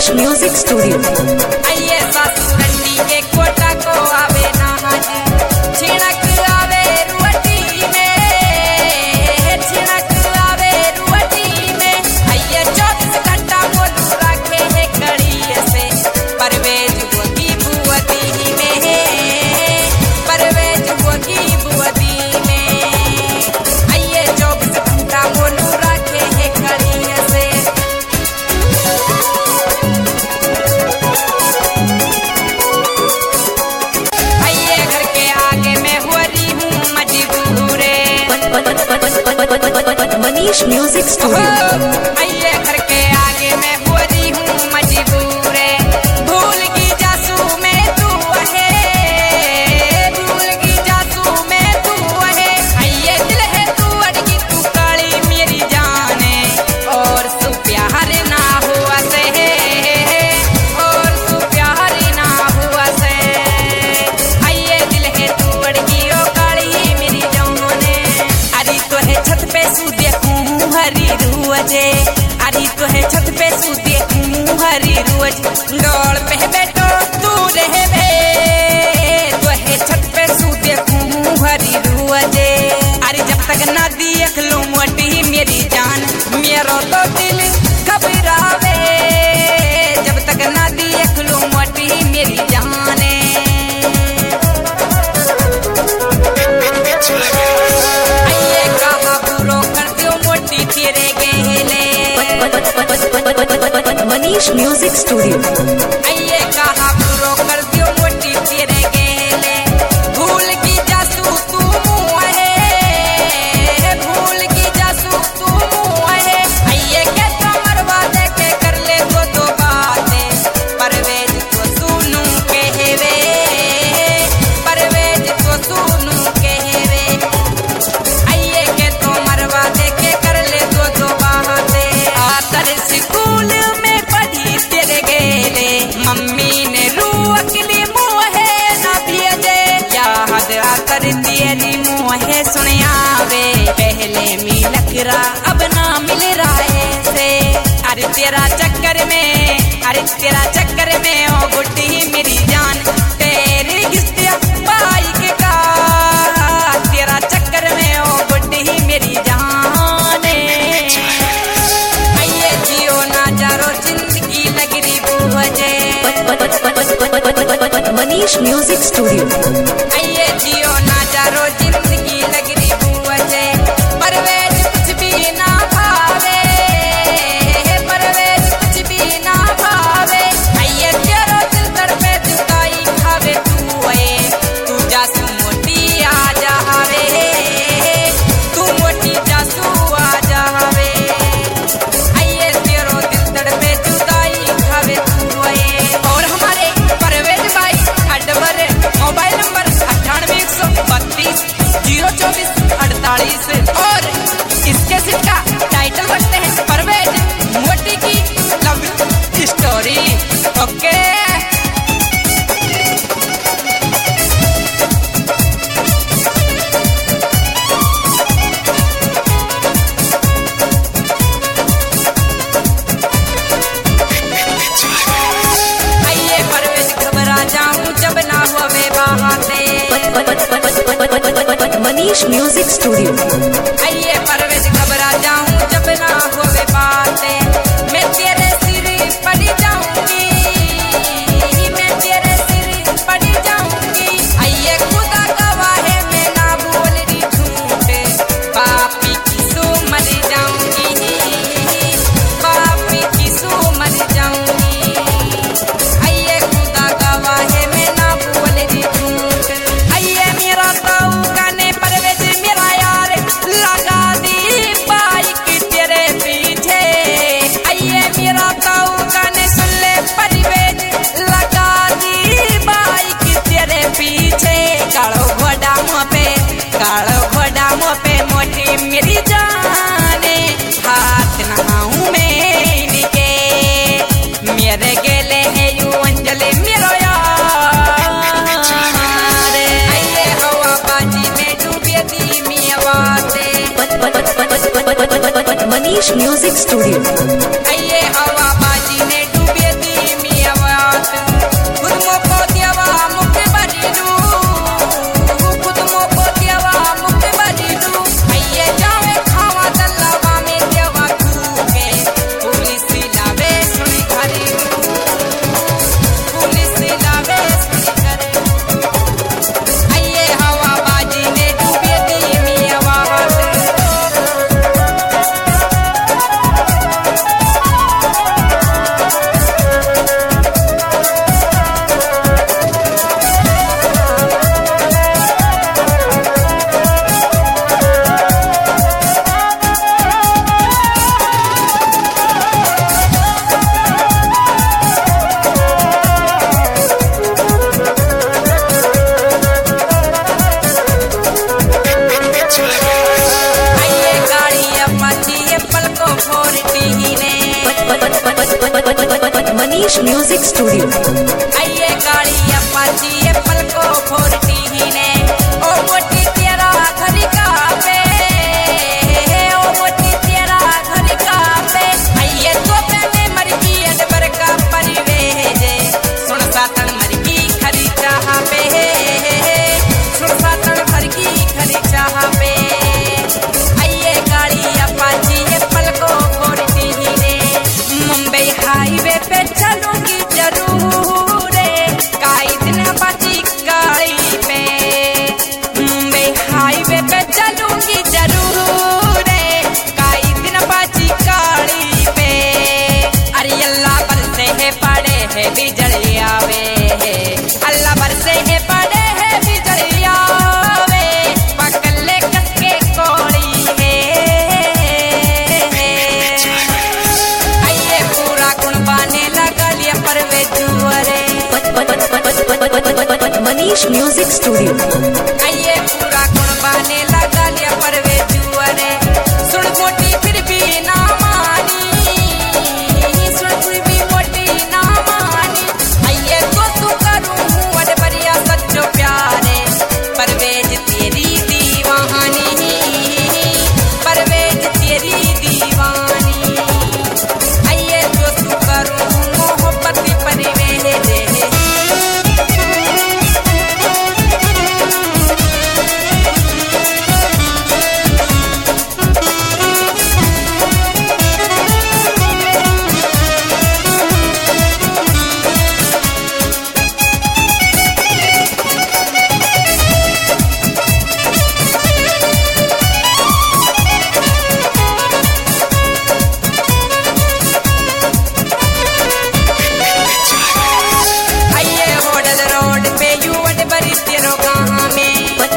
Manish music studio. आइए सासुरंडी के quota को आवे ना हाजी, छिड़क आवे रुअटी में, छिड़क आवे रुअटी में। आइए 24 घंटा मोलू रखे है कड़ी से, परवेज होगी बुअती में, परवेज होगी बुअती में। आइए 24 घंटा मोलू रखे है कड़ी से। Manish music studio. आइए घर के आगे मैं हो रही हूँ मजबूर, भूल की जासू में तू है, भूल की जासू में तू है। आइए दिल है तू अड़गी तू काली मेरी जाने, और सु प्यार ना हुआ से, और सु प्यार ना हुआ से। आइए दिल है तू अड़गी ओ काली मेरी जाने। अरे तो है छत पे सू देखूं हरी रुअजे, अरे तो है छत पे सू देखूं हरी रुअज। डोल पे बैठो तू रहबे, तो है छत पे सू देखूं हरी रुअजे। अरे जब तक ना देख लूं मोटी मेरी जान, मेरो तो दिल घबरावे। जब तक ना देख लूं मोटी मेरी जाने। आइए कहा बुरो कर दियो मोटी तेरे गेले, मनीष म्यूजिक स्टूडियो। आइए कहा बुरो कर दियो मोटी तेरे गेले। भूल की जासू तू है, भूल की जासू तू है। आइए के तो मरवा दे के कर ले तो बातें, परवेज तो सुनू कहवे, परवेज तो सुनू कहवे। आइए के तो मरवा दे के कर ले तो बातें। आकर स्कूल में पढ़ी तेरे गेले, मम्मी ने रूअकली मुँहे न भेजे। याद आकर तेरी मुँहे सुनियावे, पहले मिलक रहा अब ना मिल रहा से। अरे तेरा चक्कर में, अरे तेरा चक्कर में ओ गुड्डी मेरी जान, तेरी किस्तिया बाइक का। तेरा चक्कर में ओ गुड्डी मेरी जान। आइए जियो ना जारो जिंदगी लग रही बुझे, मनीष म्यूजिक स्टूडियो। आइए जियो ना जारो जिंदगी लग रही बुझे। परवेज कुछ भी ना भावे, परवेज कुछ भी ना भावे। आइए तेरो दिल तड़पे जुदाई खावे तू है, तू जासू मोटी आ जावे, तू मोटी जासू आ जावे। आइए तेरो दिल तड़पे जुदाई खावे तू है। और हमारे परवेज भाई अडवर मोबाइल नंबर 9813202448। और इसके सीट का टाइटल रखते हैं परवेज मोटी की लव स्टोरी। ओके आइए परवेज घबरा जाऊं जब ना हुए बातें। Manish music studio. आइए परवेज घबरा जाऊं जब ना होवे बातें। मैं तेरे सिर पड़ी जाऊंगी, मैं तेरे सिर पड़ी जाऊंगी। आइए खुदा गवाह है मैं ना बोल रही झूठ, पापी की सो मर जाऊंगी, पापी की सो मर जाऊंगी। आइए खुदा गवाह है मैं ना बोल रही झूठ। आइए मेरा ताऊ गाने परवेज मेरा यार लगा दी बाइक तेरे पीछे। आइए मेरा ताऊ गाने सुन ले परवेज लगा दी बाइक तेरे पीछे। कालो घोड़ा मुँह पे, कालो घोड़ा मुँह पे मोटी मेरी जाने। हाथ नहाऊं मैं इनके, मेरे गेले है यू अंजलि मेरो यार। आइए हवा बाजी में डूबे दी मियावाते, मनीष म्यूजिक स्टूडियो। आइए हवा बाजी ने डूबे दी Manish Music Studio. आइए गाड़ी अपाची एप्पल को 40 ने ओ मोटी तेरा घर का पे ओ मोटी तेरा घर का पे आइए तो मैंने मरगी अडबर का परिवेज सुन सातन मरगी खरी चाह पे सुन सातन मरगी खरी चाह पे आइए गाड़ी अपाची एप्पल को 40 ने मुंबई हाईवे पे चलूंगी जरूर काई दिन बची गाड़ी पे मुंबई हाईवे पे चलूंगी जरूर काई दिन बची गाड़ी पे अरे अल्लाह बरसे है पड़े है बिजली आवे अल्लाह बरसे है पड़े है बिजली आवे पकड़े कसके कोड़ी है आइए पूरा कुर्बाने लगा लिया परवे जुअरे Manish Music Studio. आइए पूरा कुर्बाने लगा लिया परवे जुअरे सुन मोटी फिर भी ना मानी सुन फिर भी मोटी ना मानी आइए तो तू करूं अड बढ़िया सच्चो प्यारे परवेज तेरी दीवानी परवेज तेरी दीवानी आइए तो तू करूं मोहब्बत परवेज आइए होटल रोड पे यू अड बरी तेरो कहाँ में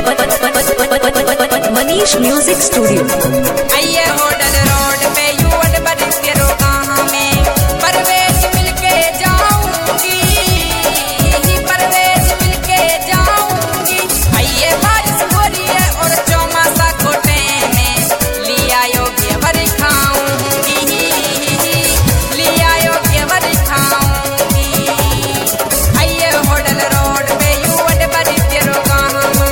Manish Music Studio. आइए होटल रोड पे यू अड बरी तेरो कहाँ में परवेज मिलके जाऊंगी परवेज मिलके जाऊंगी आइए बारिश हो रही है और चौमासा कोटे में लिया योग्य बरी खाऊंगी लिया योग्य बरी खाऊंगी आइए होटल रोड पे यू अड बरी तेरो कहाँ में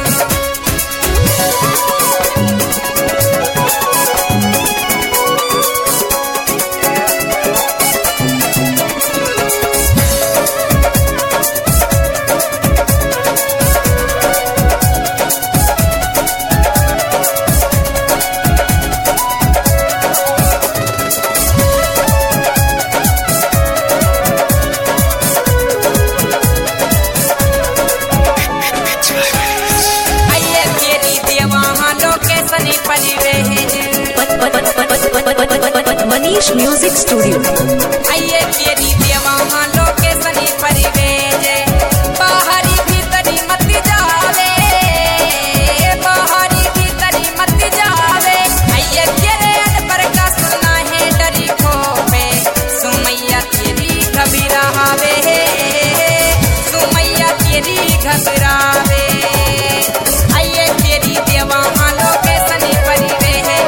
आइए तेरी देवाहा location Parvez Manish Music Studio. आइए तेरी देवाहा लोकेशन परिवेज बाहरी भीतरी मत जावे बाहरी भीतरी मत जावे आइए तेरे अनपर का सुना है डरी खोपे सुमैया तेरी घबरावे सुमैया तेरी घबरावे आइए तेरी देवाहा लोकेशन परिवेज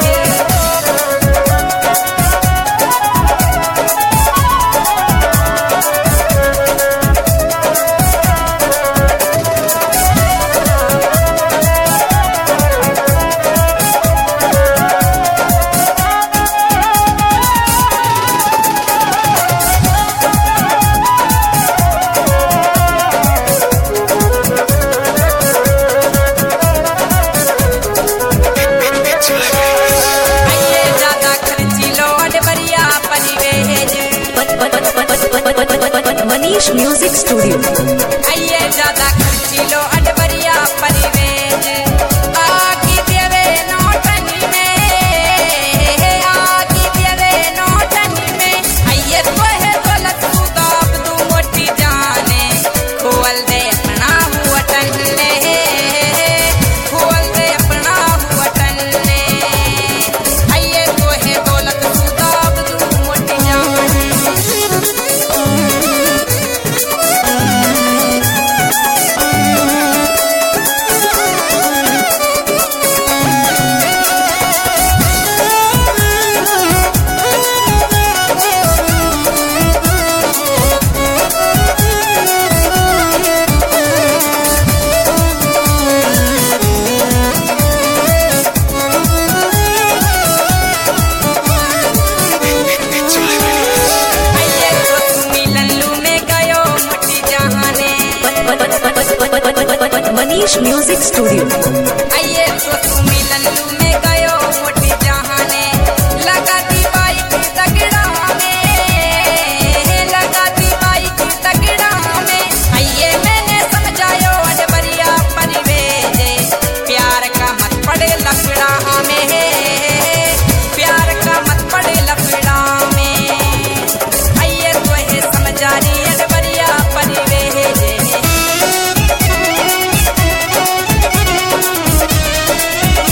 आइए ज्यादा खर्ची लो अड बढ़िया परिवेज Manish Music Studio. आइए ज्यादा खर्ची लो अड बढ़िया परिवेज आगी देवे नोटनी में आगी देवे नोटनी में आइए तो है दौलत सुदाब तू मोटी जाने खोल दे अपना हुआ टन्ने खोल दे अपना हुआ टन्ने आइए तो है दौलत सुदाब तू मोटी जाने Manish Music Studio.